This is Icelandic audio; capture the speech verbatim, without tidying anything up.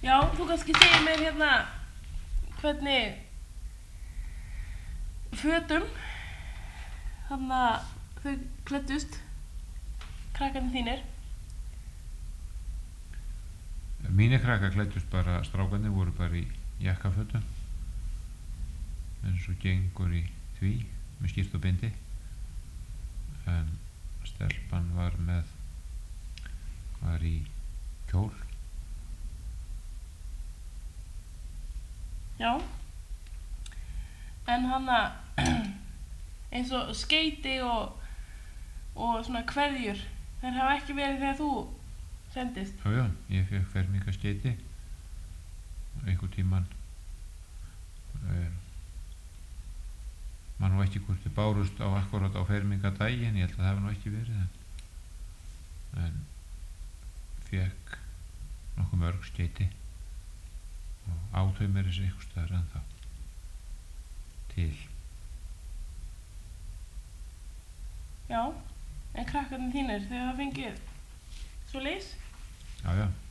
Já, þú kannski segir mér hérna hvernig fötum þannig að þau klæddust, krakkarnir þínir. Mínir krakkar klæddust bara, strákarnir voru bara í jakkafötum eins og gengur í því með skýrt og bindi, en stelpan var með var í kjól. Já, en hana eins og skeyti og og svona kveðjur, þær hafa ekki verið þegar þú sendist. Já, já, ég fekk fermingarskeyti einhvern tímann, um, man nú ekki hvort þið bárust á akkurat á fermingadaginn, ég held að það hafi nú ekki verið, en, en fekk nokkuð mörg skeyti og áþau mér þessi einhvers staðar ennþá til. Já, en krakkarnir þínir, þau hafa fengið svoleiðis? Já, já.